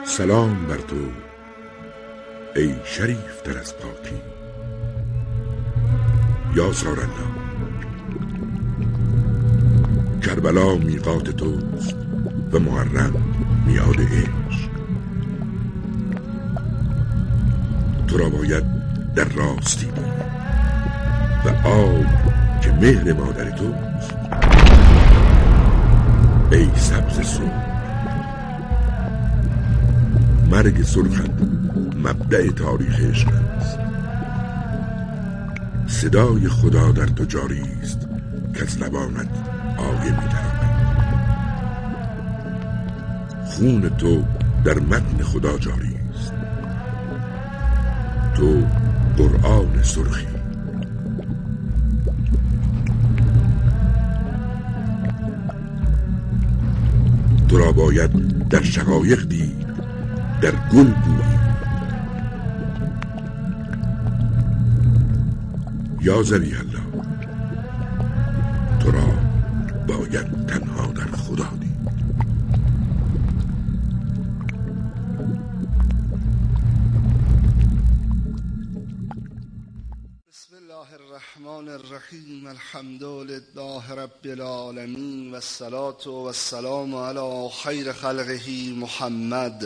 سلام بر تو ای شریف تر از پاکی یا سارالله. کربلا میقات توست و محرم میاد عشق. تو را باید در راستی بود و آب که مهر مادر توست. ای سبز سرخ، مرگ سرخت مبدأ تاریخ عشق است. صدای خدا در تو جاری است که از لبانت آیه می‌درآمد. خون تو در متن خدا جاری است. تو قرآن سرخی. تو را باید در شقایق دید، در گل بویی. یا ذبیح الله، تو را باید تنها در خدا دید. بسم الله الرحمن الرحیم. الحمد لله رب العالمین و الصلاة و السلام علی خیر خلقه محمد.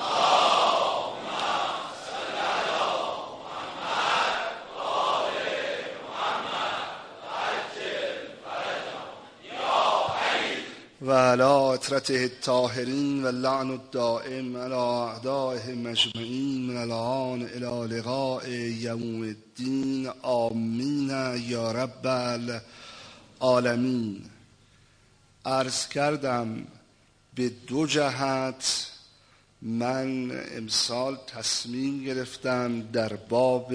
و علی اطرته الطاهرین و اللعن الدائم علی اعدائهم اجمعین من الآن الی لقاء یوم الدین. آمین یا رب العالمین. عرض کردم به دو جهت من امسال تصمیم گرفتم در باب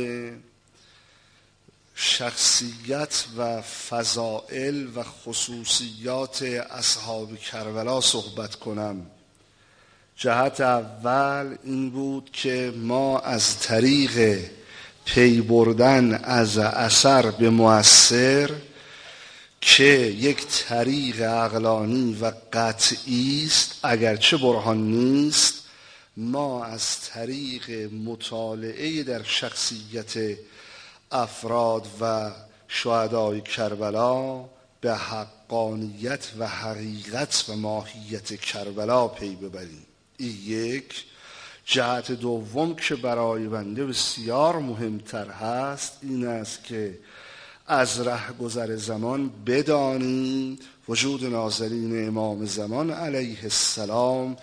شخصیت و فضائل و خصوصیات اصحاب کربلا صحبت کنم. جهت اول این بود که ما از طریق پی بردن از اثر به مؤثر که یک طریق عقلانی و قطعی است اگرچه برهان نیست، ما از طریق مطالعه در شخصیت افراد و شهدای کربلا به حقانیت و حقیقت و ماهیت کربلا پی ببریم. این یک. جهت دوم که برای بنده بسیار مهمتر هست این است که از رهگذر زمان بدانیم وجود نازلین امام زمان علیه السلام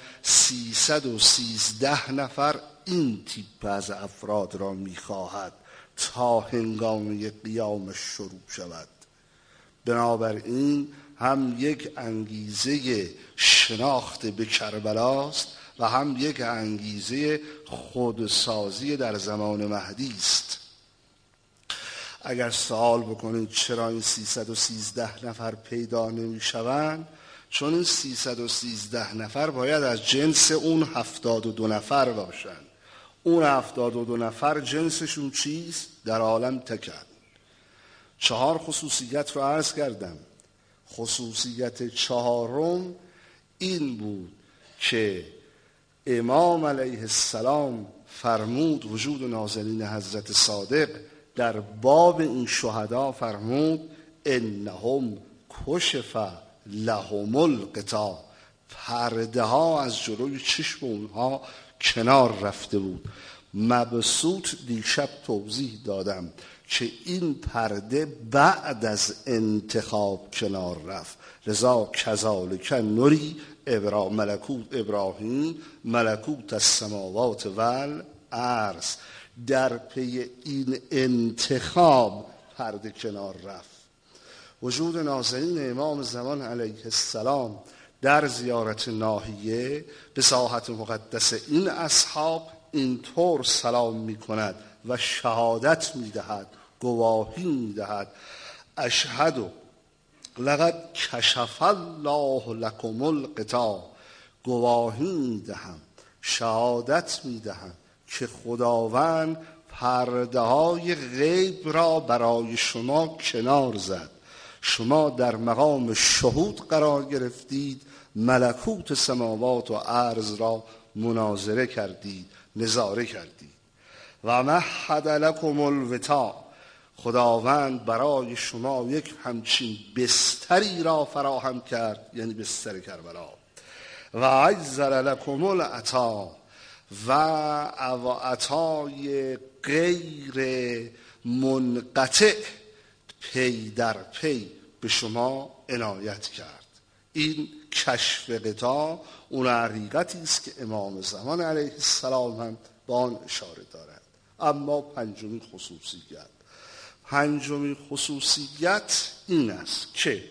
313 نفر این تیپ از افراد را می‌خواهد تا هنگام قیامش شروع شود. بنابراین هم یک انگیزه شناخت به کربلاست و هم یک انگیزه خودسازی در زمان مهدی است. اگر سوال بکنید چرا این 313 نفر پیدا نمی شوند، چون این 313 نفر باید از جنس اون 72 نفر باشند. اون 72 نفر جنسشون چیست؟ در عالم تکن. 4 خصوصیت رو عرض کردم. خصوصیت 4 این بود که امام علیه السلام فرمود وجود نازلین حضرت صادق در باب این شهدا فرمود انهم کشف لهم الغطا. پرده ها از جلوی چشم اونها کنار رفته بود. مبسوط دیشب توضیح دادم که این پرده بعد از انتخاب کنار رفت. لذا کذالک نری ملکوت ابراهیم ملکوت السماوات والارض. در پی این انتخاب پرده کنار رفت. وجود نازلین امام زمان علیه السلام در زیارت ناحیه به ساحت مقدس این اصحاب اینطور سلام می کند و شهادت می دهد، گواهی می دهد: اشهد لقد کشف الله لکم الغطا. گواهی می دهم، شهادت می دهم که خداوند پرده های غیب را برای شما کنار زد. شما در مقام شهود قرار گرفتید، ملکوت سماوات و ارض را مناظره کردید، نظاره کردید. و مهد لکم الوطا، خداوند برای شما یک همچین بستری را فراهم کرد، یعنی بستر کربلا. و عجل لکم العطا، و عطای غیر منقطع پی در پی به شما عنایت کرد. این کشف غطا اون حقیقتی است که امام زمان علیه السلام هم به آن اشاره دارد. اما پنجمین خصوصیت این است که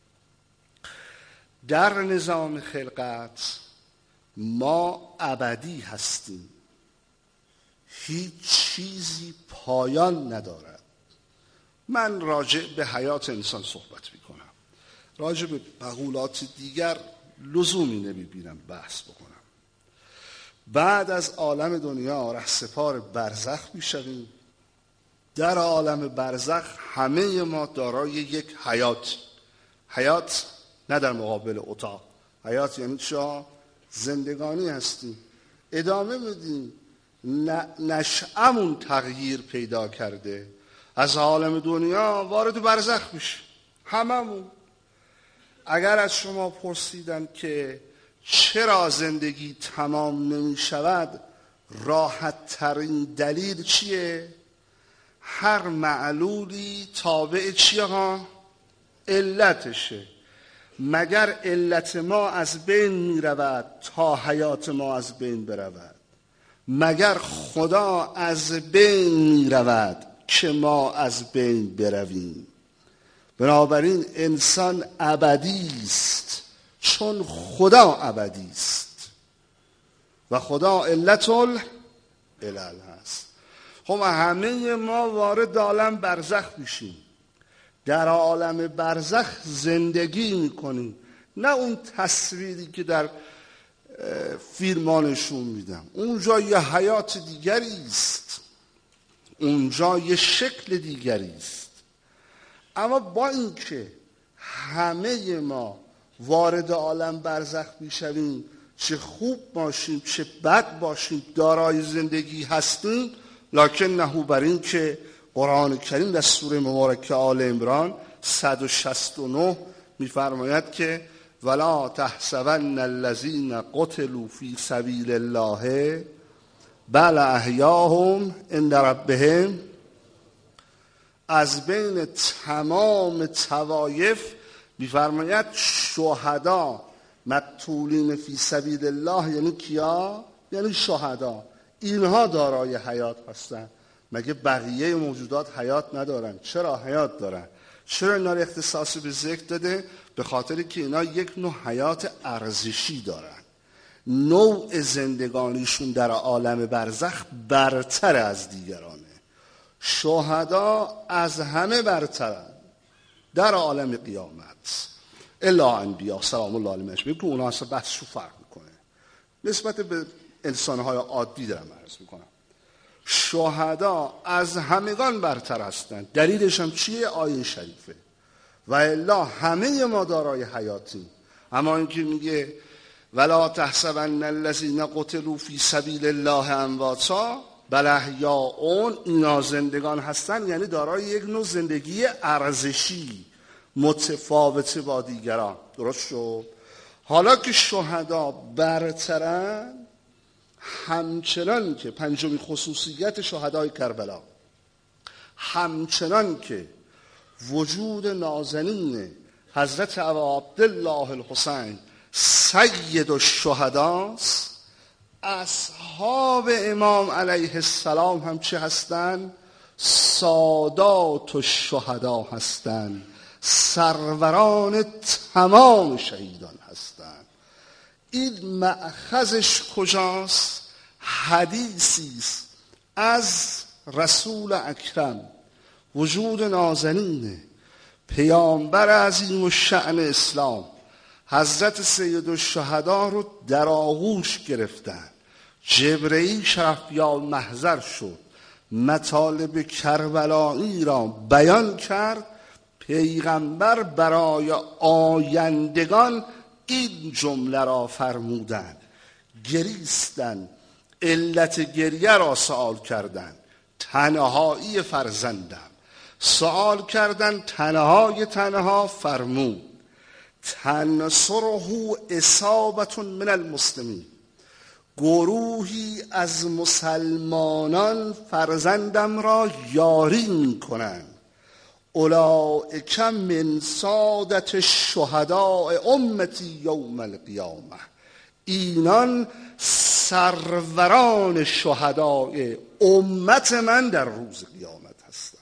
در نظام خلقت ما ابدی هستیم، هیچ چیزی پایان ندارد. من راجع به حیات انسان صحبت میکنم، راجع به مقولات دیگر لزومی نمیبینم بحث بکنم. بعد از عالم دنیا رهسپار برزخ میشویم. در عالم برزخ همه ما دارای یک حیات نه در مقابل اتاق، حیات یعنی چه؟ زندگانی هستیم، ادامه میدیم. نشأمون تغییر پیدا کرده، از عالم دنیا وارد برزخ میشه هممون. اگر از شما پرسیدن که چرا زندگی تمام نمی شود، راحت ترین دلیل چیه؟ هر معلولی تابع چیه ها؟ علتشه. مگر علت ما از بین می رود تا حیات ما از بین برود؟ مگر خدا از بین می رود که ما از بین برویم؟ بنابراین انسان ابدی است چون خدا ابدی است و خدا علت العلل هست. خب همه ما وارد عالم برزخ میشیم، در عالم برزخ زندگی میکنیم. نه اون تصویری که در فیلم‌ها نشون میدم، اونجا یه حیات دیگری است، اونجا یه شکل دیگری است. اما با اینکه همه ما وارد عالم برزخ میشویم، چه خوب باشیم چه بد باشیم دارای زندگی هستیم، لکن نهو بر این که قرآن کریم در سوره مبارکه آل عمران 169 میفرماید که ولا تحسبن الذین قتلوا فی سبیل الله بل احیاهم عند ربهم. از بین تمام طوایف میفرماید شهدا مقتولین فی سبیل الله، یعنی کیا؟ یعنی شهدا. اینها دارای حیات هستند. مگه بقیه موجودات حیات ندارن؟ چرا حیات دارن؟ چرا اینا رو اختصاص به ذکر داده؟ به خاطر که اینا یک نوع حیات ارزشی دارن. نوع زندگانیشون در عالم برزخ برتر از دیگرانه. شهدا از همه برترن در عالم قیامت، الا انبیا سلام الله علیهم اجمعین، که اونا اصلا بحثشو فرق میکنه نسبت به انسانهای عادی. دارم عرض میکنم شهدا از همگان برتر هستند. دلیلش هم چیه؟ آیه شریفه. و الا همه ما دارای حیاتیم. اما اینکه میگه ولا تحسبن الذین قتلوا فی سبیل الله امواتا بل احیاء، اینا زندگان هستن، یعنی دارای یک نوع زندگی ارزشی متفاوته با دیگران. درست شد؟ حالا که شهدا برترن، همچنان که پنجمین خصوصیت شهدای کربلا، همچنان که وجود نازنین حضرت ابا عبدالله الحسین سید الشهداست، اصحاب امام علیه السلام هم چه هستند؟ سادات الشهدا هستند، سروران تمام شهیدان هستند. این مأخذش کجاست؟ حدیثی است از رسول اکرم، وجود نازنین پیامبر عظیم الشأن اسلام، حضرت سید الشهدا رو در آغوش گرفتن. جبرئیل شرفیال محضر شد، مطالب کربلایی را بیان کرد. پیغمبر برای آیندگان این جمله را فرمودند: گریستن، علت گریه را سؤال کردن، تنهایی فرزندم سؤال کردن، تنهای تنها فرمود تنصره اصابة من المسلمین، گروهی از مسلمانان فرزندم را یاری می کنند. اولئک من سادة الشهداء امتی یوم القیامه، اینان سروران شهدای امت من در روز قیامت هستند.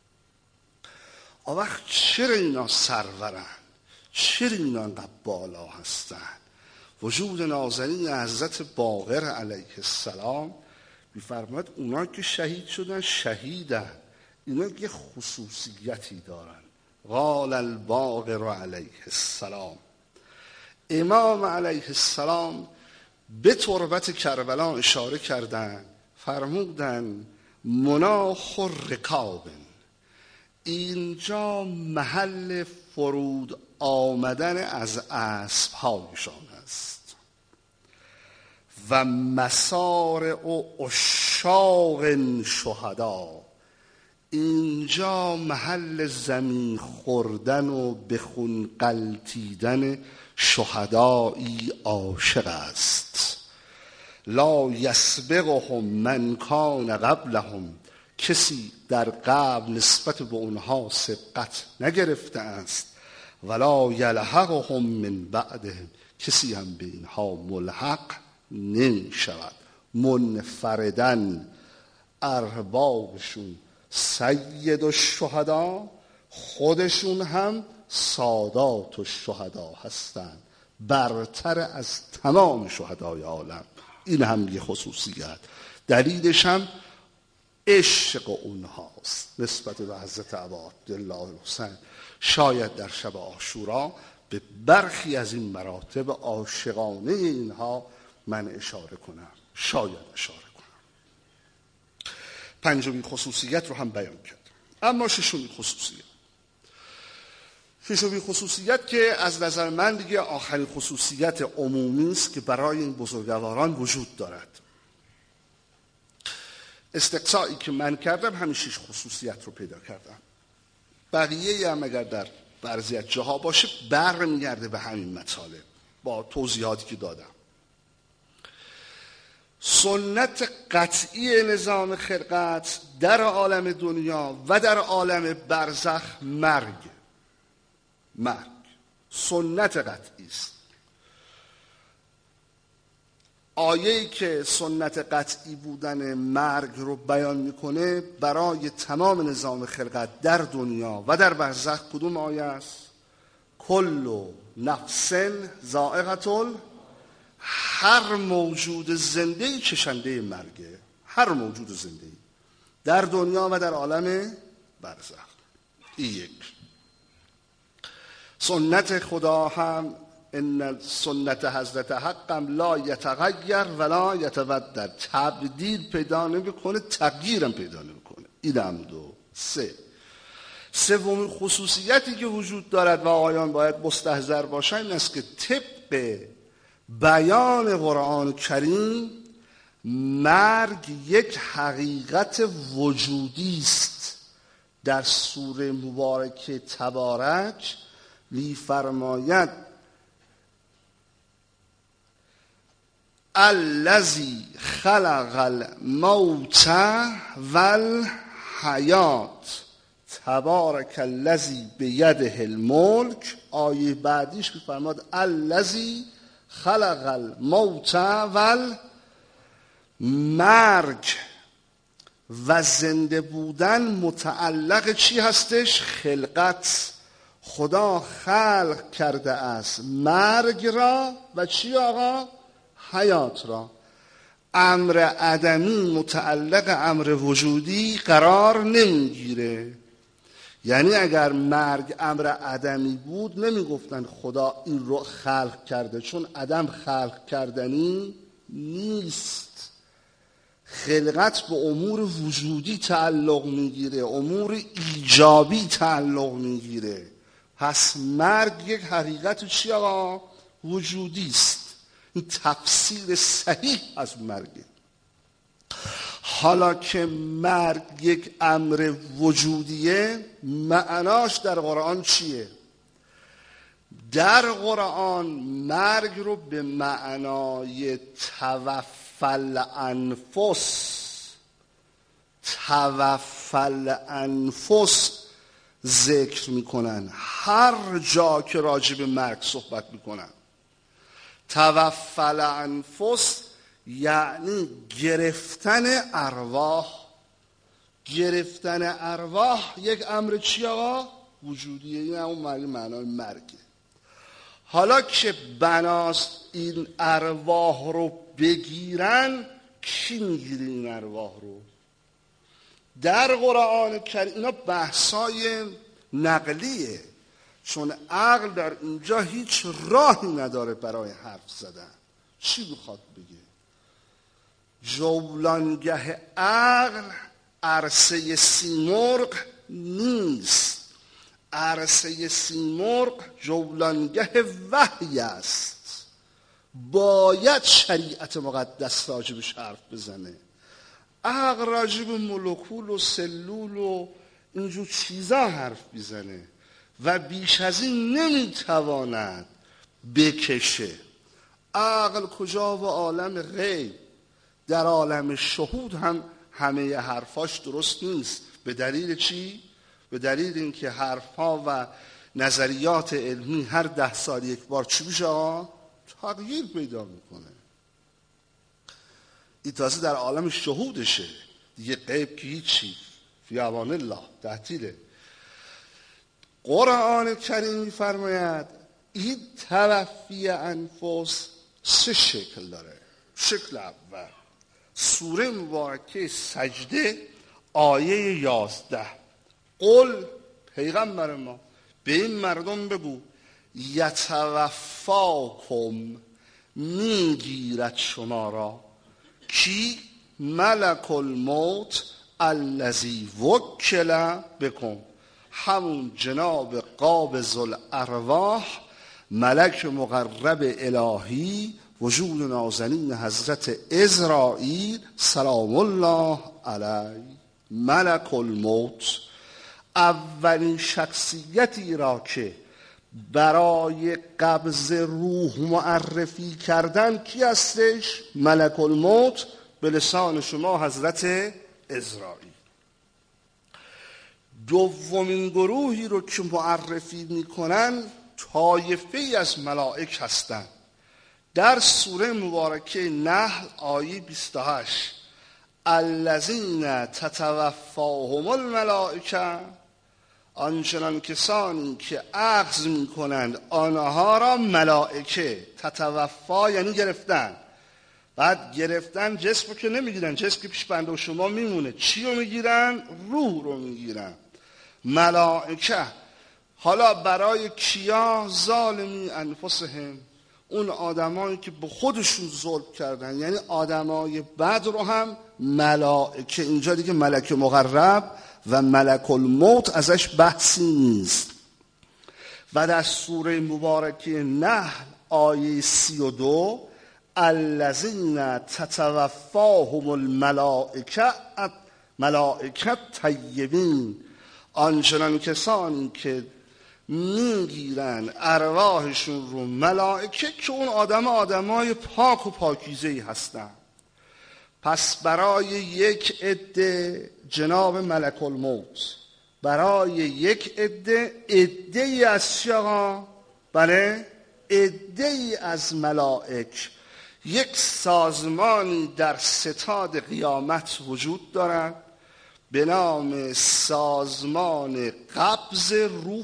وقت چرا اینا سرورن؟ چرا اینا انقدر بالا هستند؟ وجود نازنین حضرت باقر علیه السلام می‌فرماید اونا که شهید شدن شهیدن، اینا یه خصوصیتی دارن. قال الباقر علیه السلام، امام علیه السلام به تربت کربلا اشاره کردن، فرمودن مناخ رکاب، اینجا محل فرود آمدن از اسب‌هایشان است و مسارع عشاق شهدا، اینجا محل زمین خوردن و به خون غلتیدن شهدایی عاشق است. لا یسبقهم من کان قبلهم، کسی در قبل نسبت به اونها سبقت نگرفته است. ولا یلحقهم من بعدهم، کسی هم به اینها ملحق نمی شود. منفردن اربابشون سید الشهدا، خودشون هم سادات الشهدا هستند، برتر از تمام شهدای عالم. این هم یه خصوصیت، دلیلش هم عشق اونهاست نسبت به حضرت ابا عبدالله الحسین. شاید در شب عاشورا به برخی از این مراتب عاشقانه اینها من اشاره کنم، شاید اشاره کنم. پنجمین خصوصیت رو هم بیان کرد. اما ششمین خصوصیت که از نظر من دیگه آخرین خصوصیت عمومی است که برای این بزرگواران وجود دارد. استقصایی که من کردم همین 6 خصوصیت رو پیدا کردم. بقیه هم اگر در بعضی از جاها باشه برمیگرده به همین مطالب با توضیحاتی که دادم. سنت قطعی نظام خلقت در عالم دنیا و در عالم برزخ مرگ سنت قطعی است. آیه‌ای که سنت قطعی بودن مرگ رو بیان میکنه برای تمام نظام خلقت در دنیا و در برزخ کدوم آیه است؟ کل نفس ذائقة، هر موجود زنده‌ای چشنده مرگه، هر موجود زنده‌ای در دنیا و در عالم برزخ. این یک. سنت خدا هم ان سنت حضرت حقم لا یتغیر ولا یتبدل، تبدیل پیدا نمیکنه، تغییرم پیدا نمیکنه. اینم 2. 3. سومین خصوصیتی که وجود دارد و آیان باید مستحضر باشن این است که طبق بیان قرآن کریم مرگ یک حقیقت وجودی است. در سوره مبارکه تبارک می‌فرماید الذی خلق الموت والحیات تبارک الذی بیده الملک. آیه بعدیش می‌فرماید الذی خلق الموت والمرگ، و زنده بودن متعلق چی هستش؟ خلقت. خدا خلق کرده است مرگ را و چی آقا؟ حیات را. امر عدمی متعلق امر وجودی قرار نمیگیره. یعنی اگر مرگ امر عدمی بود نمیگفتن خدا این رو خلق کرده، چون عدم خلق کردنی نیست. خلقت به امور وجودی تعلق میگیره، امور ایجابی تعلق میگیره. پس مرگ یک حقیقت چی آقا؟ وجودی است. این تفسیر صحیح از مرگه. حالا که مرگ یک امر وجودیه، معناش در قرآن چیه؟ در قرآن مرگ رو به معنای توفل انفس ذکر میکنن. هر جا که راجع به مرگ صحبت میکنن توفل انفس یعنی گرفتن ارواح. گرفتن ارواح یک امر چی آقا؟ وجودیه. این همون معنای مرگه. حالا که بناست این ارواح رو بگیرن، کی میگیره این ارواح رو؟ در قرآن کریم اینا بحثای نقلیه، چون عقل در اینجا هیچ راهی نداره برای حرف زدن. چی میخواد بگه؟ جولانگه عقل عرصه سیمرغ نیست. عرصه سیمرغ جولانگه وحی است. باید شریعت مقدس راجبش حرف بزنه. عقل راجب مولکول و سلول و اینجور چیزا حرف بزنه و بیش از این نمیتواند بکشه. عقل کجا و عالم غیب، در عالم شهود هم همه حرفاش درست نیست. به دلیل چی؟ به دلیل اینکه حرفها و نظریات علمی هر 10 سال یک بار چی میشه؟ تغییر پیدا میکنه. این تازه در عالم شهودشه دیگه، غیب که هیچی، فی امان الله تعطیله. قرآن کریم میفرماید این توفی انفس 3 شکل داره. شکل اول سوره مبارکه سجده آیه 11. قل پیغمبر ما به این مردم بگو یتوفاکم میگیرد شما را کی؟ ملک الموت الذی وکل بکم، همون جناب قابض الارواح ملک مقرب الهی وجود نازنین حضرت عزرائیل سلام الله علیه. ملک الموت اولین شخصیتی را که برای قبض روح معرفی کردن کی هستش؟ ملک الموت، به لسان شما حضرت عزرائیل. دومین گروهی رو که معرفی میکنن طایفه‌ای از ملائک هستند. در سوره مبارکه نحل آیه 28 الذین تتوفاهم الملائکه، آنچنان کسانی که اخذ میکنند آنها را ملائکه. تتوفا یعنی گرفتن. بعد گرفتن جسم رو که نمیگیرن، جسم که پیش بنده و شما میمونه. چی رو میگیرن؟ روح رو میگیرن. ملائکه. حالا برای کیا؟ ظالمی انفسهم، اون آدمایی که به خودشون ظلم کردن، یعنی آدمای بد رو هم ملائکه. اینجا دیگه ملک مقرب و ملک الموت ازش بحثی نیست. و در سوره مبارکه نحل آیه 32 الذین تتوفاهم الملائکه طیبین، آنچنان کسانی که میگیرن ارواحشون رو ملائکه که اون آدمای پاک و پاکیزه‌ای هستن. پس برای یک عده جناب ملک الموت، برای یک عده‌ای از شقا، بله عده‌ای از ملائک، یک سازمانی در ستاد قیامت وجود دارد به نام سازمان قبض روح.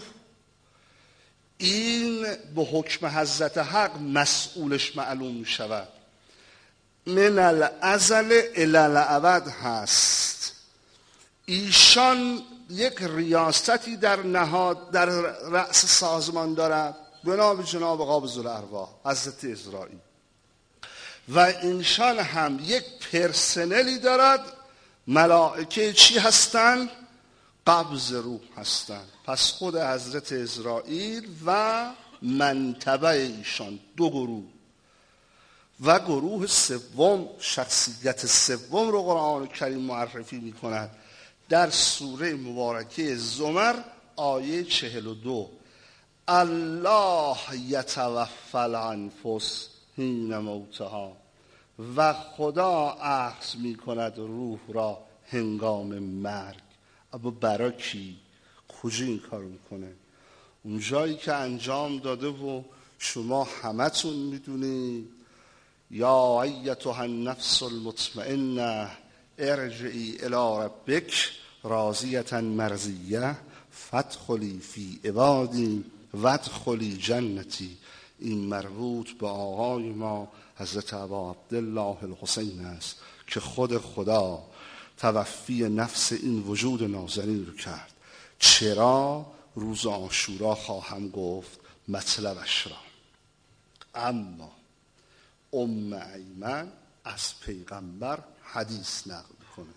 این به حکم حضرت حق مسئولش معلوم می شود. من الازل الی الابد هست. ایشان یک ریاستی در رأس سازمان دارد به نام جناب قابض الارواح حضرت عزرائیل، و اینشان هم یک پرسنلی دارد. ملائکه چی هستند؟ قبض روح هستند. پس خود حضرت عزرائیل و منتبع ایشان 2 گروه. و گروه سوم، شخصیت سوم رو قرآن کریم معرفی می کند در سوره مبارکه زمر آیه 42. الله یتوفی الانفس حین موتها، و خدا اخذ می کند روح را هنگام مرگ. اما برای کی؟ کجا این کار میکنه؟ اون جایی که انجام داده و شما همتون میدونید. یا ایتها النفس المطمئنه ارجعی الی ربک راضیة مرضیه فادخلی فی عبادی وادخلی جنتی. این مربوط به آقای ما حضرت ابا عبدالله الحسین است که خود خدا توفی نفس این وجود نازنین رو کرد. چرا؟ روز عاشورا خواهم گفت مطلبش را. اما ام ایمن از پیغمبر حدیث نقل کنه.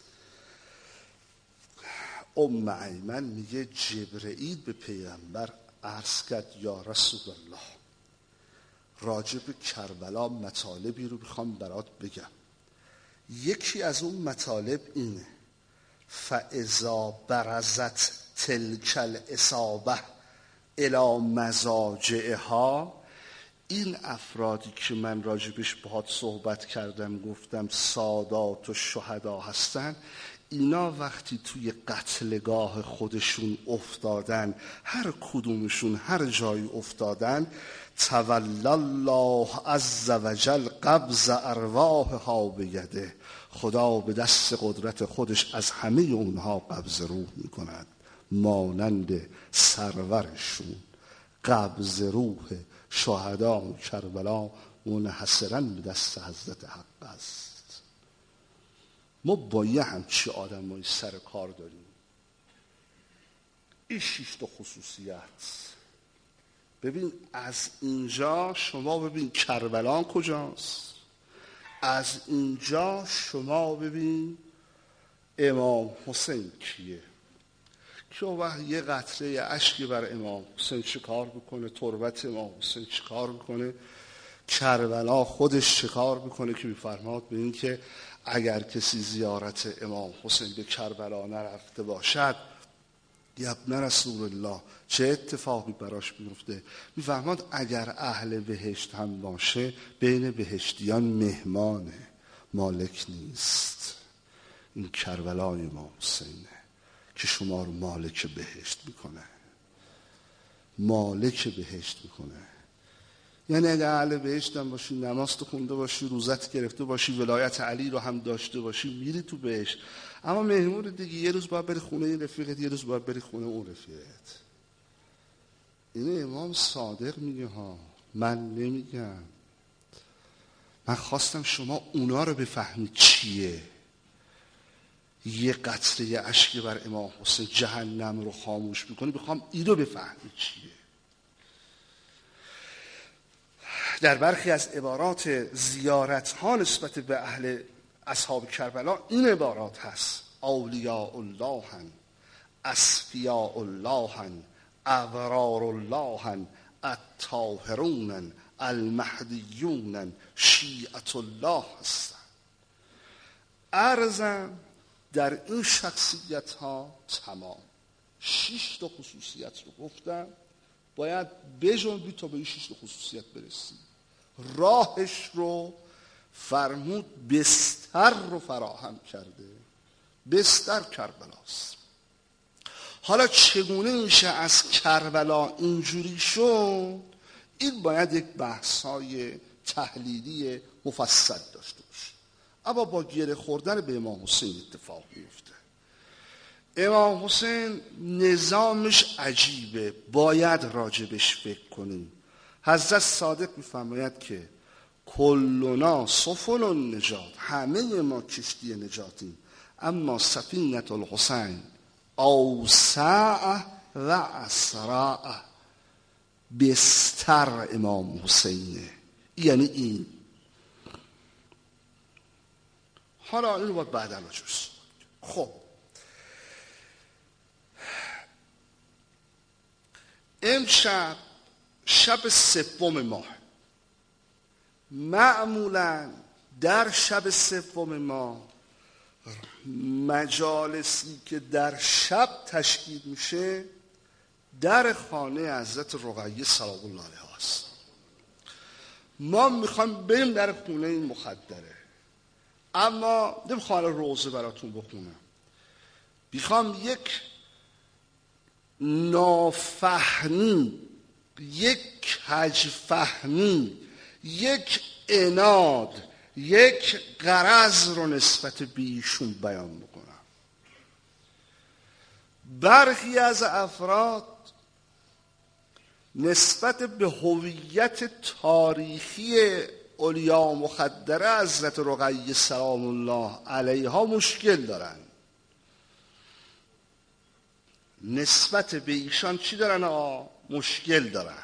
ام ایمن میگه جبرئیل به پیغمبر عرض کرد یا رسول الله، راجب کربلا مطالبی رو میخوام برات بگم. یکی از اون مطالب اینه: فاذا برزت تلک الاصابه الی مضاجعها. این افرادی که من راجبش باهات صحبت کردم گفتم سادات و شهدا هستن، اینا وقتی توی قتلگاه خودشون افتادن، هر کدومشون هر جایی افتادن، تولی الله عز وجل قبض ارواحها بیده، خدا به دست قدرت خودش از همه اونها قبض روح میکند، مانند سرورشون. قبض روح شهدا و کربلا منحصراً به دست حضرت حق است. ما با یه همچی آدمایی سر کار داریم. این 6 تا خصوصیت. ببین از اینجا شما ببین کربلا کجاست، از اینجا شما ببین امام حسین کیه، که وقت یه قطره اشکی بر امام حسین چیکار بکنه، تربت امام حسین چیکار بکنه، کربلا خودش چیکار بکنه، که میفرماد به این که اگر کسی زیارت امام حسین به کربلا نرفته باشد، ابن رسول الله چه اتفاقی براش میفته؟ میفرماد اگر اهل بهشت هم باشه بین بهشتیان مهمانه، مالک نیست. این کربلای امام حسینه که شما رو مالک بهشت میکنه، مالک بهشت میکنه. یعنی اگر اهل بهشت هم باشی، نماز تو خونده باشی، روزت گرفته باشی، ولایت علی رو هم داشته باشی، میری تو بهشت. اما مهمون دیگه یه روز باید بری خونه این رفیقت، یه روز باید بری خونه اون رفیقت. اینه امام صادق میگه ها، من نمیگم. من خواستم شما اونا رو بفهمید چیه. یه قطره اشکی بر امام حسین جهنم رو خاموش میکنه، بخوام این رو بفهمید چیه. در برخی از عبارات زیارت ها نسبت به اهل اصحاب کربلا این عبارات هست: اولیاء الله، اصفیاء الله، ابرار الله، الطاهرون، المهدیون، شیعة الله هستن. عرضم در این شخصیت ها تمام 6 تا خصوصیت رو گفتم، باید بجنبی تا به این 6 تا خصوصیت برسی. راهش رو فرمود بستر رو فراهم کرده، بستر کربلاست. حالا چگونه میشه از کربلا اینجوری شد؟ این باید یک بحث‌های تحلیلی مفصل داشته باشه. اما با گره خوردن به امام حسین اتفاق میفته. امام حسین نظامش عجیبه، باید راجبش فکر کنیم. حضرت صادق میفرماید که کلنا سفن النجات، همه ما کشتی نجاتیم، اما سفینة الحسین اوسع و اسرع. بستر امام حسینه، یعنی این. حالا این رو باید بعدا راجبش. خب امشب شب 3 ماه، معمولا در شب سوم ما مجالسی که در شب تشکیل میشه در خانه حضرت رقیه سلام الله علیها است. ما میخوایم بریم در خونه این مخدره، اما نمیخوام روزه براتون بخونم، میخوام یک نافهمی، یک کج فهمی، یک عناد، یک غرض رو نسبت به ایشون بیان بکنم. برخی از افراد نسبت به هویت تاریخی اولیا مخدره حضرت رقیه سلام الله علیها مشکل دارن. نسبت به ایشان چی دارن؟ مشکل دارن.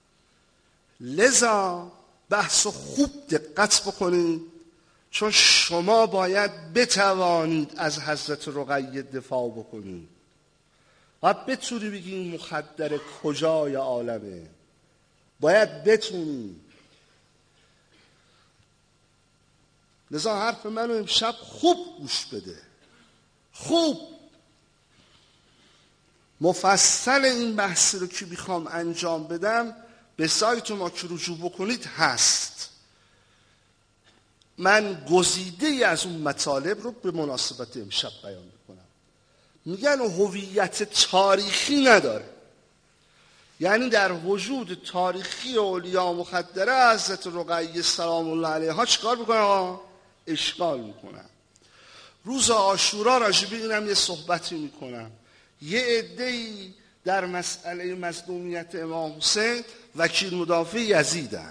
لذا بحث خوب دقت بکنید، چون شما باید بتوانید از حضرت رقیه دفاع بکنید و بتونی بگی این مخدر کجای عالمه. باید بتونی. لذا حرف منو امشب خوب گوش بده، خوب مفصل این بحثی رو که میخوام انجام بدم به سایت ما که رجوع بکنید هست. من گزیده از اون مطالب رو به مناسبت امشب بیان میکنم. میگن هویت تاریخی نداره، یعنی در وجود تاریخی اولیا مخدره حضرت رقیه سلام الله علیها چیکار میکنن؟ اشغال میکنن. روز عاشورا راجع به اینم یه صحبتی میکنم. یه عده‌ای در مسئله مظلومیت امام حسین وکیل مدافع یزیدن.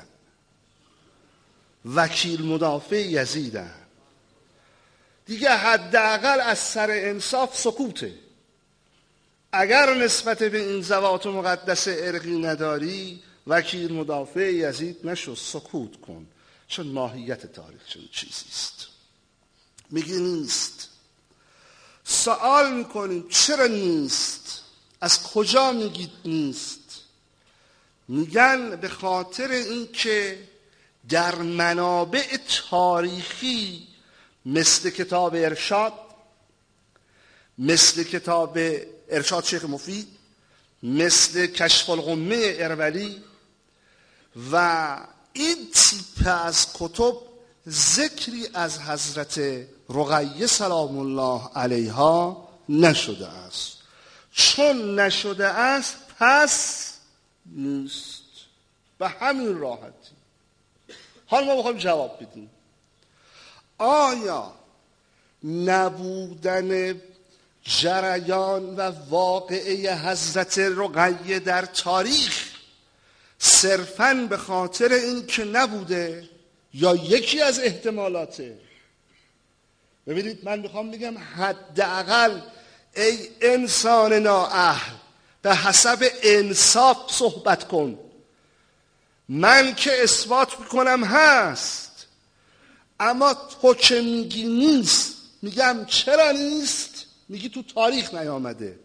وکیل مدافع یزیدن. دیگه حداقل از سر انصاف سکوته. اگر نسبت به این ذوات مقدس ارقی نداری، وکیل مدافع یزید نشو، سکوت کن، چون ماهیت تاریخ چون چیزیست. میگه نیست. سوال میکنیم چرا نیست؟ از کجا میگید نیست؟ میگن به خاطر اینکه در منابع تاریخی مثل کتاب ارشاد، مثل کتاب ارشاد شیخ مفید، مثل کشف الغمه ارولی و این تیپ از کتب ذکری از حضرت رقیه سلام الله علیها نشده است. چون نشده است پس نیست. به همین راحتی. حالا ما بخوایم جواب بدیم آیا نبودن جریان و واقعه حضرت رقیه در تاریخ صرفاً به خاطر این که نبوده یا یکی از احتمالاته؟ ببینید من میخوام بگم حداقل ای انسان نااهل به حسب انصاف صحبت کن. من که اثبات میکنم هست، اما تو که میگی نیست. میگم چرا نیست؟ میگی تو تاریخ نیامده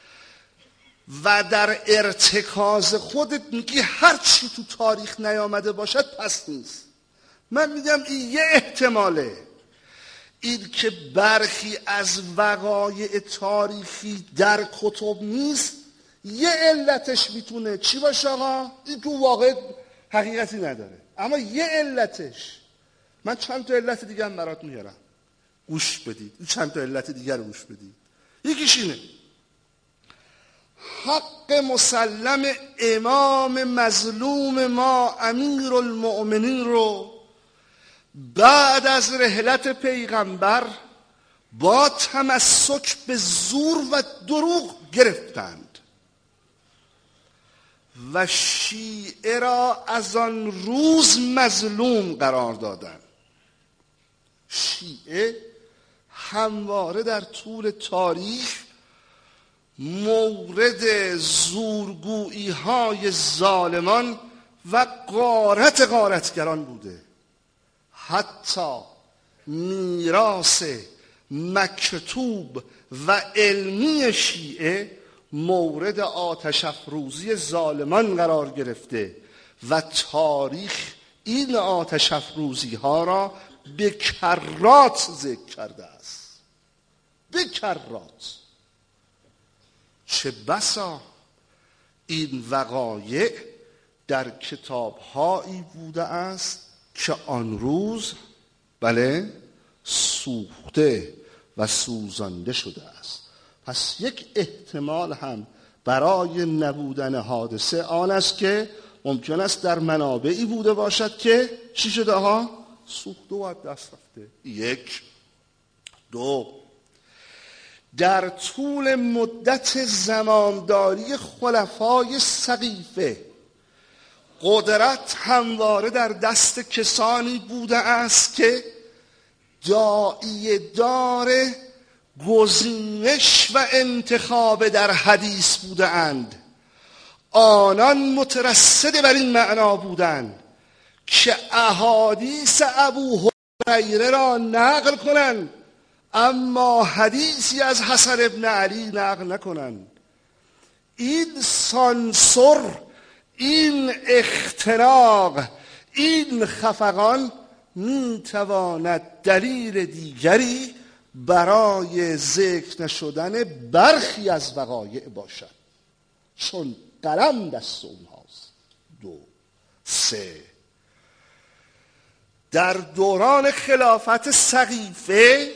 و در ارتکاز خودت میگی هر چی تو تاریخ نیامده باشد پس نیست. من میگم این یه احتماله، این که برخی از وقایع تاریخی در کتب نیست یه علتش میتونه چی باشه آقا؟ این تو واقع حقیقتی نداره، اما یه علتش، من چند تا علت دیگه هم برات میارم گوش بدید، این چند تا علت دیگر رو گوش بدید. یکیش اینه حق مسلم امام مظلوم ما امیر المؤمنین رو بعد از رحلت پیغمبر با تمسک به زور و دروغ گرفتند و شیعه را از آن روز مظلوم قرار دادند. شیعه همواره در طول تاریخ مورد زورگویی های ظالمان و غارتگران بوده. حتی میراث مکتوب و علمی شیعه مورد آتش افروزی ظالمان قرار گرفته و تاریخ این آتش افروزی ها را به کرات ذکر کرده است. به کرات. چه بسا این وقایع در کتاب‌هایی بوده است که آن روز بله سوخته و سوزانده شده است. پس یک احتمال هم برای نبودن حادثه آن است که ممکن است در منابعی بوده باشد که چی شده ها؟ سوخته و از دست رفته. یک. دو، در طول مدت زمانداری خلفای سقیفه قدرت همواره در دست کسانی بوده است که داعیه دار گزینش و انتخاب در حدیث بوده اند. آنان مترصد بر این معنا بودند که احادیث ابو هریره را نقل کنند اما حدیثی از حسن ابن علی نقل نکنند. این سانسور، این اختناق، این خفقان میتواند دلیل دیگری برای ذکر نشدن برخی از وقایع باشد، چون قلم دست اونهاست. دو. سه، در دوران خلافت سقیفه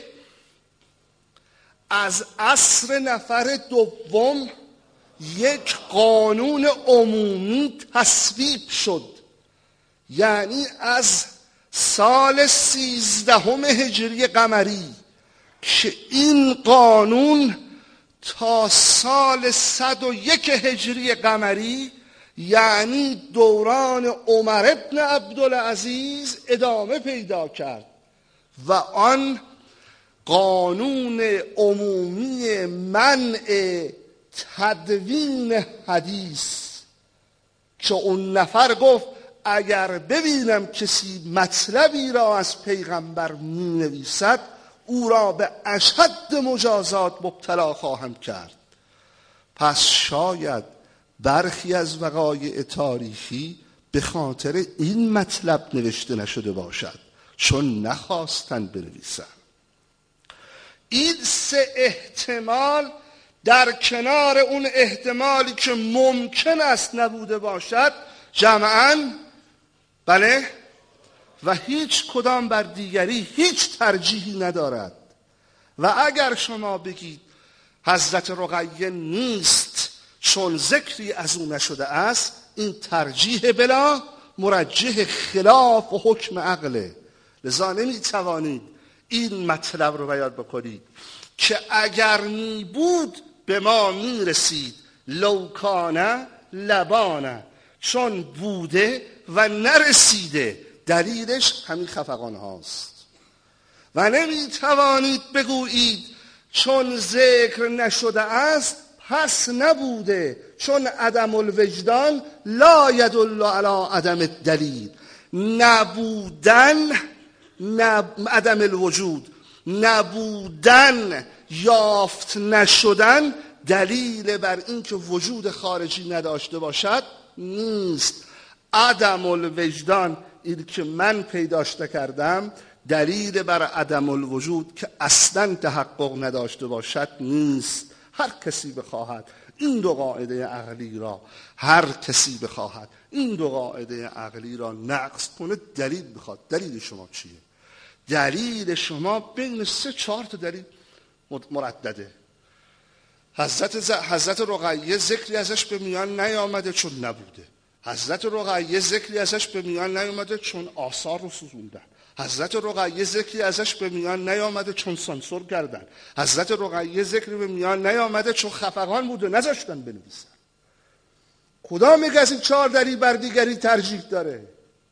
از عصر نفر دوم یک قانون عمومی تصویب شد، یعنی از سال 13 هجری قمری که این قانون تا سال 101 هجری قمری یعنی دوران عمر ابن عبدالعزیز ادامه پیدا کرد و آن قانون عمومی منع تدوین حدیث که اون نفر گفت اگر ببینم کسی مطلبی را از پیغمبر می نویسد او را به اشد مجازات مبتلا خواهم کرد. پس شاید برخی از وقایع تاریخی به خاطر این مطلب نوشته نشده باشد چون نخواستن بنویسن. این سه احتمال در کنار اون احتمالی که ممکن است نبوده باشد جمعاً بله و هیچ کدام بر دیگری هیچ ترجیحی ندارد. و اگر شما بگید حضرت رقیه نیست چون ذکری از او نشده است، این ترجیح بلا مرجح خلاف و حکم عقله. لذا نمیتوانید این مطلب رو بیان بکنید که اگر می بود به ما میرسید لوکانه لبانه، چون بوده و نرسیده. دلیلش همین خفقان هاست. و نمیتوانید بگویید چون ذکر نشده است پس نبوده، چون عدم الوجدان لا یدل علی عدم الدلیل. نبودن عدم الوجود، نبودن یافت نشدن دلیل بر این که وجود خارجی نداشته باشد نیست. عدم الوجدان این که من پیداش کردم دلیل بر عدم الوجود که اصلا تحقق نداشته باشد نیست. هر کسی بخواهد این دو قاعده عقلی را این دو قاعده عقلی را نقض کنه دلیل بخواد. دلیل شما چیه؟ دلیل شما بین 3-4 تا دلیل مردده. حضرت رقیه ذکری ازش به میان نیامده چون نبوده. حضرت رقیه ذکری ازش به میان نیامده چون آثار رو سوزوندن. حضرت رقیه ذکری ازش به میان نیامده چون سانسور کردن. حضرت رقیه ذکری به میان نیامده چون خفقان بوده نذاشتن بنویسن. کدام یک از این 4 دلیل بر دیگری ترجیح داره؟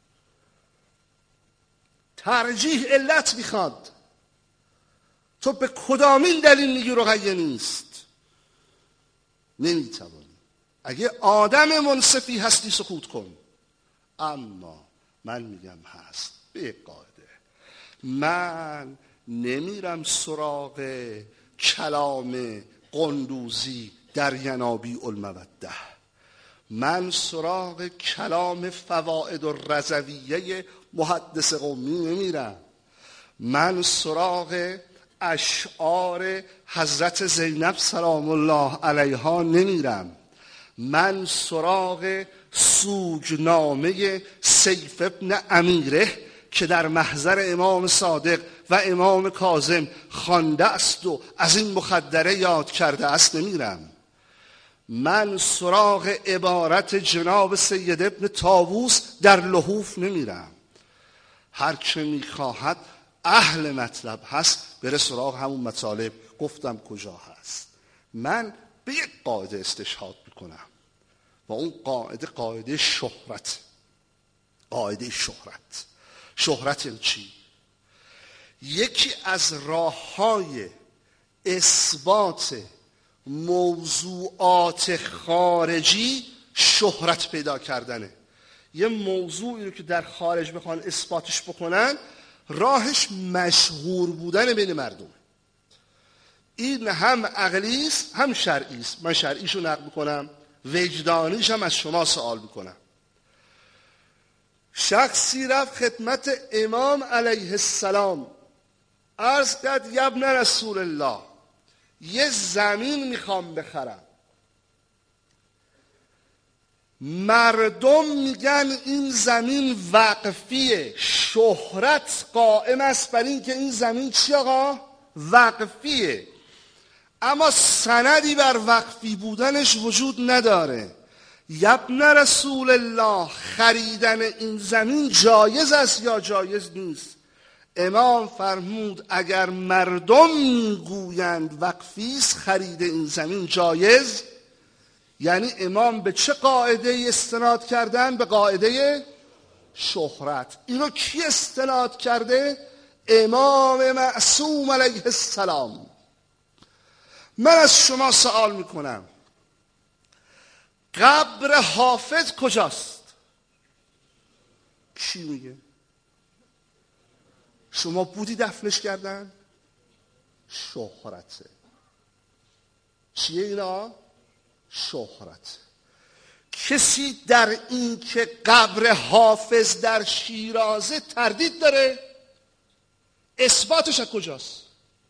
ترجیح علت میخواد. تو به کدامین دلیل میگی رقیه نیست؟ نمیتوانی. اگه آدم منصفی هستی سکوت کن. اما من میگم هست. به یک قاعده من نمیرم سراغ کلام قندوزی در ینابیع الموده. من سراغ کلام فواید الرضویه محدث قمی نمیرم. من سراغ اشعار حضرت زینب سلام الله علیها نمیرم. من سراغ سوگنامه سیف ابن امیره که در محضر امام صادق و امام کاظم خوانده است و از این مخدره یاد کرده است نمیرم. من سراغ عبارت جناب سید ابن طاووس در لحوف نمیرم. هر که میخواهد اهل مطلب هست بره سراغ همون مطالب. گفتم کجا هست. من به یک قاعده استشهاد میکنم و اون قاعده شهرت. قاعده شهرت. شهرت یعنی چی؟ یکی از راه‌های اثبات موضوعات خارجی شهرت پیدا کردنه. یه موضوعی رو که در خارج بخوان اثباتش بکنن راهش مشهور بودن بین مردم. این هم عقلی است هم شرعی است. من شرعیشو نقل میکنم، وجدانیش هم از شما سوال میکنم. شخصی رفت خدمت امام علیه السلام عرض کرد یا ابن رسول الله یه زمین میخوام بخرم. مردم میگن این زمین وقفیه. شهرت قائم است بر این که این زمین چی آقا؟ وقفیه. اما سندی بر وقفی بودنش وجود نداره. ابن رسول الله خریدن این زمین جایز است یا جایز نیست؟ امام فرمود اگر مردم میگویند وقفی است خرید این زمین جایز. یعنی امام به چه قاعده استناد کردن؟ به قاعده شهرت. اینو کی استناد کرده؟ امام معصوم علیه السلام. من از شما سوال میکنم قبر حافظ کجاست؟ کی میگه؟ شما بودی دفنش کردن؟ شهرته. چیه اینا؟ شهرت. کسی در این که قبر حافظ در شیرازه تردید داره؟ اثباتش از کجاست؟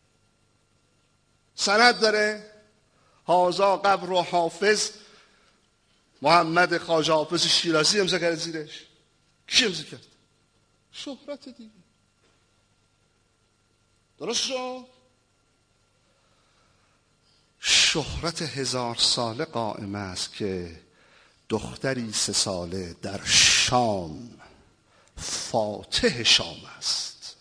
سند داره؟ هازا قبر حافظ محمد خواجه حافظ شیرازی امضا کرد زیرش. کی امضا کرد؟ شهرت دیگه. درست شد؟ شهرت 1000 ساله قائم است که دختری 3 ساله در شام فاتح شام است.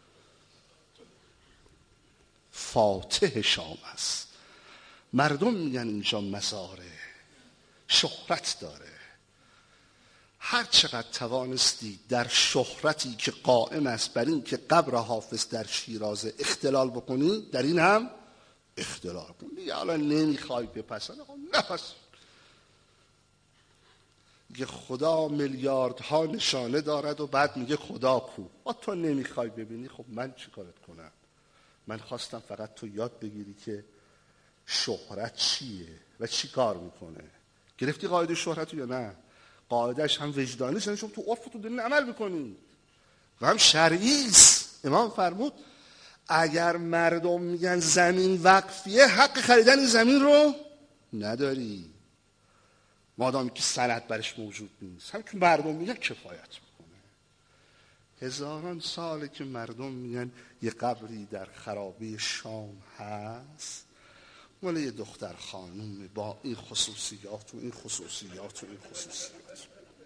فاتح شام است. مردم میگن اینجا مزاره. شهرت داره. هر چقدر توانستی در شهرتی که قائم است بر این که قبر حافظ در شیرازه اختلال بکنی، در این هم اختلال کنی. یا حالا نمیخوای بپسن، نپس. میگه خدا میلیاردها نشانه دارد و بعد میگه خدا کو. تو نمیخوای ببینی، خب من چی کارت کنم؟ من خواستم فقط تو یاد بگیری که شهرت چیه و چی کار میکنه. گرفتی قاعده شهرت یا نه؟ قاعدهش هم وجدانیست، یعنی شما تو عرف تو دارین عمل میکنید و هم شرعی است. امام فرمود اگر مردم میگن زمین وقفیه حق خریدن این زمین رو نداری مادامی که سند برش موجود نیست. هم که مردم میگن کفایت میکنه. 1000 ساله که مردم میگن یه قبری در خرابه شام هست مال یه دختر خانوم با این خصوصیات و این خصوصیات و این خصوصیات.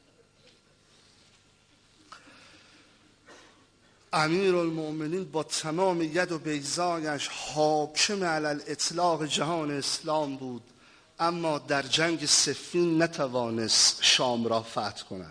امیرالمؤمنین با تمام ید و بیضایش حاکم علی الاطلاق جهان اسلام بود، اما در جنگ صفین نتوانست شام را فتح کند.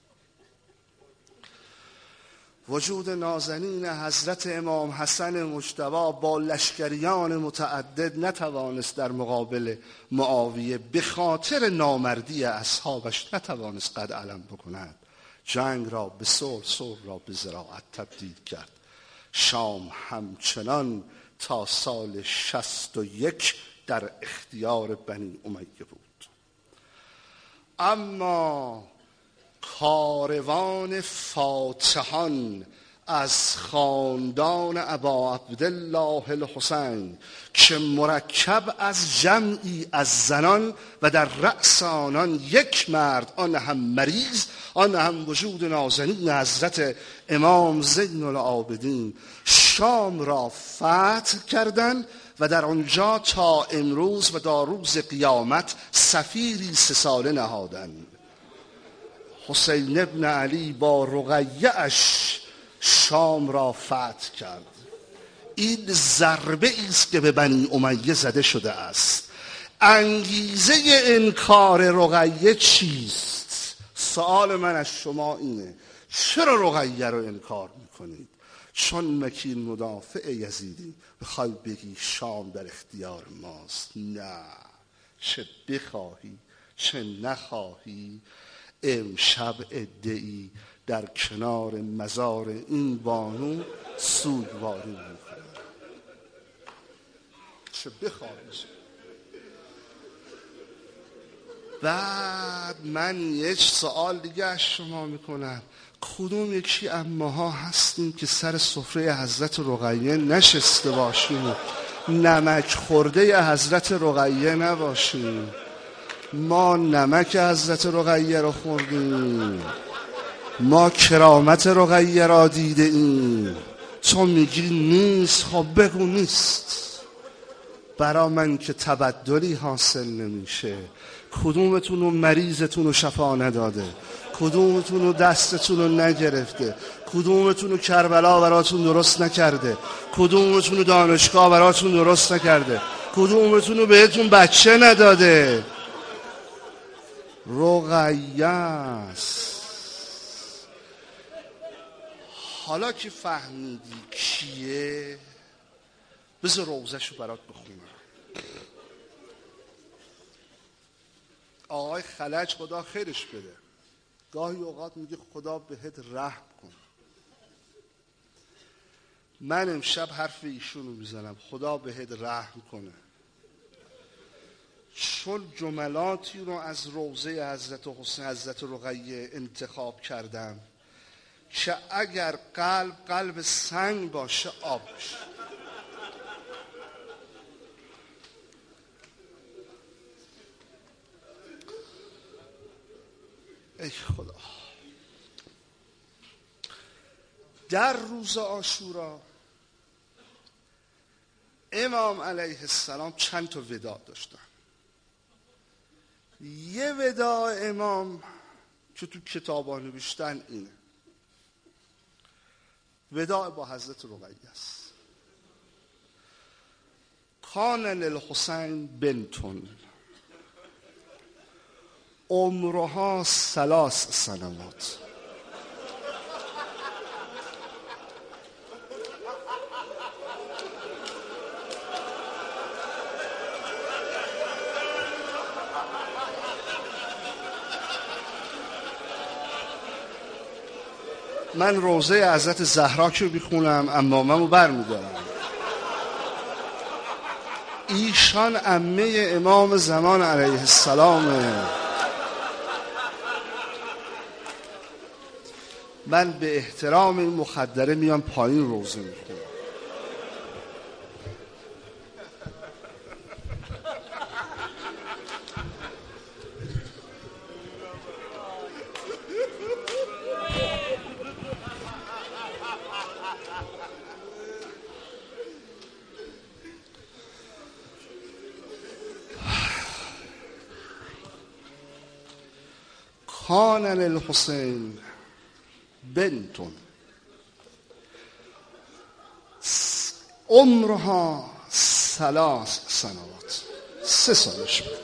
وجود نازنین حضرت امام حسن مجتبی با لشکریان متعدد نتوانست در مقابل معاویه به خاطر نامردی اصحابش نتوانست قد علم بکند. جنگ را به صلح، صلح را به زراعت تبدیل کرد. شام همچنان تا سال 61 در اختیار بنی امیه بود. اما کاروان فاتحان از خاندان ابا عبدالله الحسین که مرکب از جمعی از زنان و در رأس آنان یک مرد، آن هم مریض، آن هم وجود نازنین حضرت امام زین العابدین، شام را فتح کردند و در آنجا تا امروز و تا روز قیامت سفیری 3 ساله نهادند. حسین ابن علی با رقیه اش شام را فتح کرد. این ضربه است که به بنی امیه زده شده است. انگیزه انکار رقیه چیست؟ سوال من از شما اینه، چرا رقیه رو انکار میکنید؟ چون مکین مدافع یزیدی بخوای بگی شام در اختیار ماست؟ نه، چه بخواهی چه نخواهی امشب عده‌ای در کنار مزار این بانو سوگواری میکنه. چه بخواهی. بعد من یک سوال دیگه از شما میکنم، کدوم یکی اماها هستیم که سر سفره حضرت رقیه نشسته باشیم و نمک خورده حضرت رقیه نباشیم؟ ما نمک حضرت رقیه رو خوردیم، ما کرامت رقیه را دیده ایم. تو میگی نیست، خب بگو نیست. برا من که تبدلی حاصل نمیشه. کدومتون رو مریضتون رو شفا نداده؟ کدومتون رو دستتون رو نگرفته؟ کدومتون رو کربلا براتون درست نکرده؟ کدومتون رو دانشگاه براتون درست نکرده؟ کدومتون رو بهتون بچه نداده؟ رقیه است. حالا که فهمیدی کیه، بذار روزش رو برات بخونم. آقای خلج خدا خیرش بده، گاهی اوقات میگه خدا بهت رحم کن. من امشب حرف ایشونو میزنم، خدا بهت رحم کنه، چون جملاتی رو از روضه حضرت حسین حضرت رقیه انتخاب کردم که اگر قلب سنگ باشه آب بشه. ای خدا. در روز عاشورا امام علیه السلام چند تا وداع داشتن. یه وداع امام که تو کتابا نوشتن اینه، وداع با حضرت رقیه است. کان للحسین بنتون عمرها 3 سنوات. من روضه حضرت زهرا که میخونم عماممو برمیدارم. ایشان عمه امام زمان علیه السلامه. من به احترام این مخدره میام پایین روضه میخونم. کان للحسین بنتون عمرها 3 سنوات. 3 سالش بود.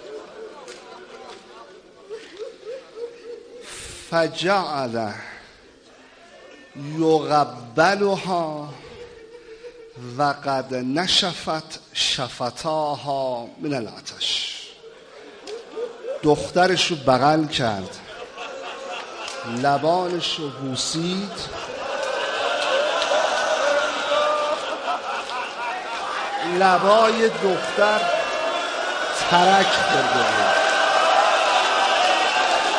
فجعل یقبلها و قد نشفت شفتاها من العطش. دخترشو بغل کرد، لبانشو بوسید، لبای دختر ترک خورده بود.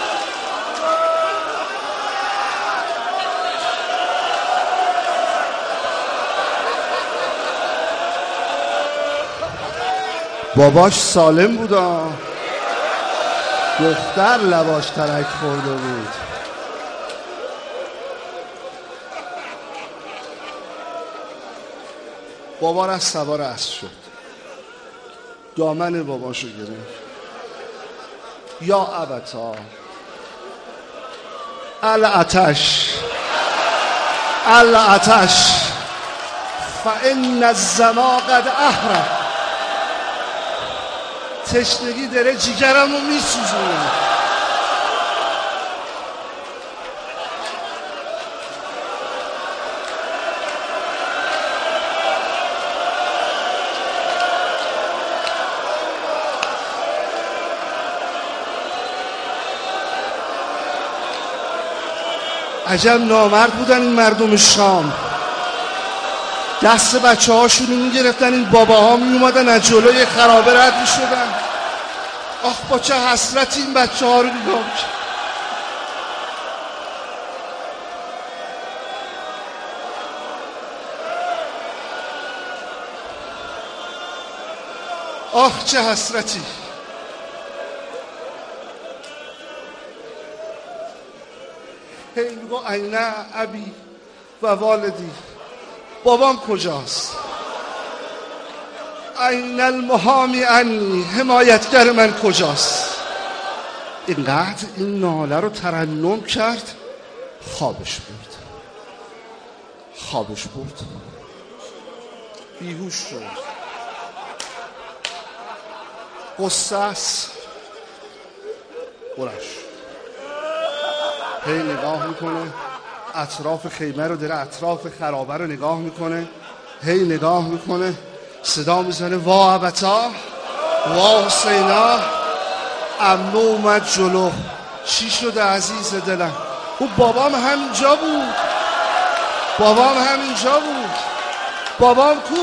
باباش سالم بودا، دختر لباش ترک خورده بود. بابا از سوار اسب شد، دامن باباشو گرفت. یا ابتا العطش العطش فان الظما قد احرق. تشنگی داره جیگرمو میسوزونه. عجب نامرد بودن این مردم شام. دست بچه هاشونو میگرفتن، این باباها میومدن از جلوی خرابه رد میشدن. آخ با چه حسرتی این بچه ها رو نگاه میکرد. آخ چه حسرتی. هی میگو اینه ابی و والدی، بابام کجاست؟ این المحامی عنی، حمایتگر من کجاست؟ اینقدر این ناله رو ترنم کرد، خوابش برد، بیهوش شد. قصه است برش. هی نگاه میکنه اطراف خیمه رو، داره اطراف خرابه رو نگاه میکنه. هی نگاه میکنه، صدا میزنه وا ابتا، وا حسینا. عمه اومد جلو. چی شده عزیز دلم؟ او بابام همینجا بود. بابام کو؟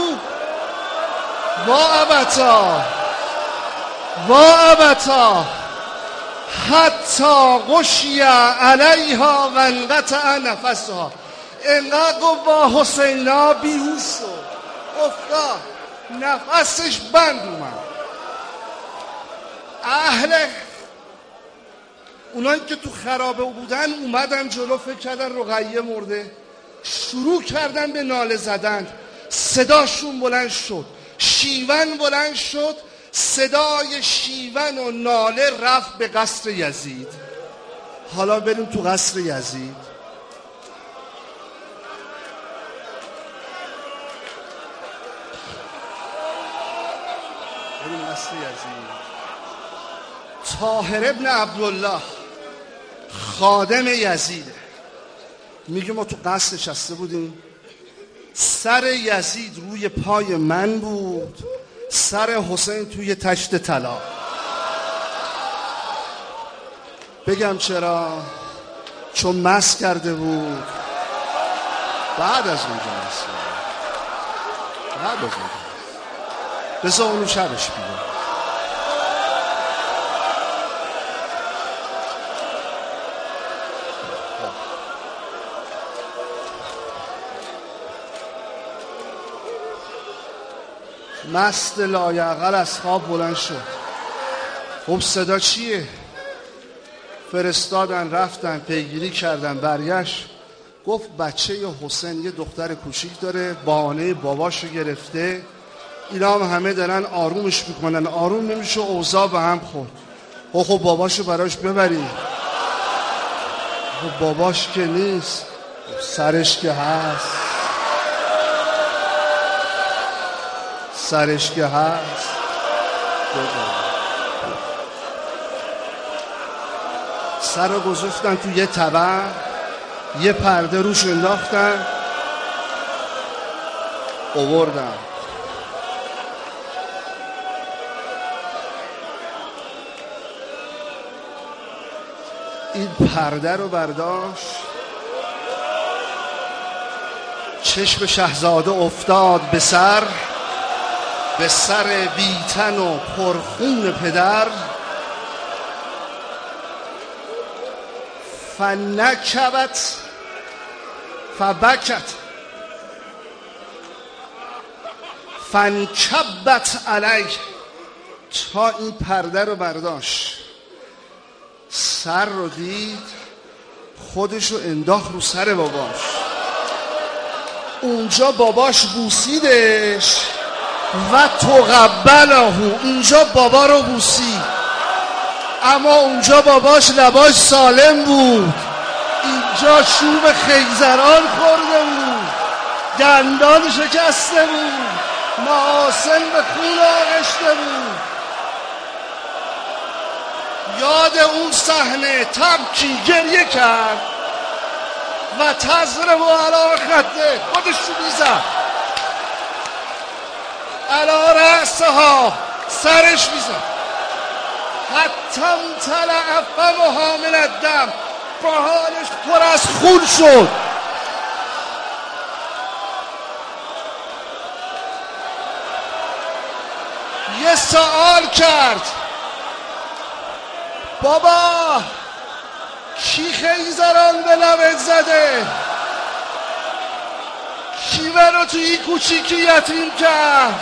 وا ابتا حتی غشی علیها و انقطع نفسها. انقدر وا حسینا بیهوش شد، افتاد، نفسش بند اومد. اونایی که تو خرابه بودن اومدن جلو، فکر کردن رقیه مرده، شروع کردن به ناله زدن. صداشون بلند شد، شیون بلند شد. صدای شیون و ناله رفت به قصر یزید. حالا بریم تو قصر یزید. طاهر ابن عبدالله خادم یزیده، میگه ما تو قصر نشسته بودیم، سر یزید روی پای من بود، سر حسین توی تشت طلا. بگم چرا؟ چون مست کرده بود. بعد از اونجا بذار اونو شبش بیده. مست لایعقل از خواب بلند شد. خب صدا چیه؟ فرستادن رفتن پیگیری کردن، برگشت گفت بچه حسین یه دختر کوچیک داره، بهانه باباشو گرفته، اینا هم همه دارن آرومش میکنن، آروم نمیشه، اوضاع به هم خورد. خب باباشو براش ببریم. خب باباش که نیست، سرش که هست. سر رو گذاشتن تو یه طبق، یه پرده روش انداختن، آوردن. این پرده رو برداشت، چشم شهزاده افتاد به سر بیتن و پرخون پدر. فنکبت فبکت فنکبت علیه. تا این پرده رو برداشت، سر رو دید، خودش رو انداخت رو سر باباش. اونجا باباش بوسیدش و تقبله، اونجا بابا رو بوسید، اما اونجا باباش لباش سالم بود، اینجا چوب خیزران خورده بود، دندان شکسته بود، محاسن به خون آغشته بود. یاد اون صحنه تبکی گریه کرد و تضرب و علا خده خودش رو میزد، علا رأسها سرش میزد، حتی امتلأ فمها من الدم، پاهانش پر از خون شد. یه سوال کرد، بابا کی خیزران به لبت زده؟ کی منو توی این کوچیکی یتیم کرد؟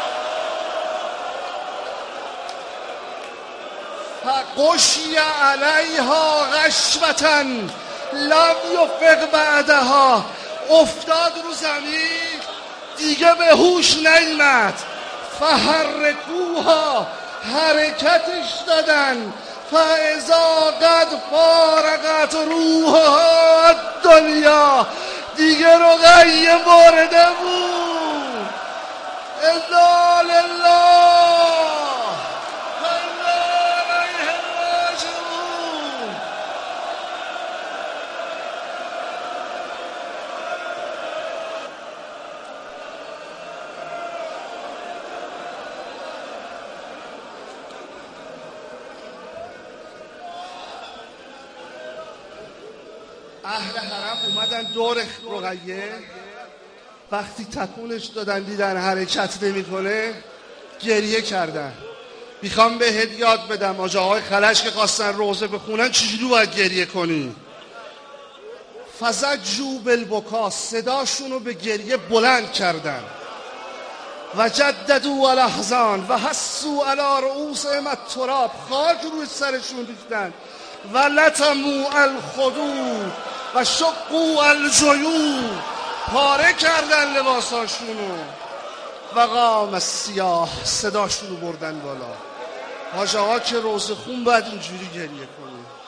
فغشی علیها غشوة لم یفق بعدها، افتاد رو زمین دیگه به هوش نیامد. فحرکوها، حرکتش دادن، فاذا قد فارقت روحها الدنیا، دیگه رقیه برده بود. انا لله و انا الیه راجعون. اهل حرم اومدن دور رقیه، وقتی تکونش دادن دیدن حرکت نمیکنه گریه کردن. میخوام بهت یاد بدم آجاهای خلش که خواستن روزه بخونن چجوری باید گریه کنی. فزجوا بالبکا، صداشون رو به گریه بلند کردن. و جددوا الاحزان و حسوا علی رؤوسهم التراب، خاک روی سرشون ریختن. و لطموا الخدود و شقوا الجیوب، پاره کردن لباساشونو. و قام السیاح، صداشونو بردن بالا. حاجه ها که روزه خون باید اینجوری گریه کنه.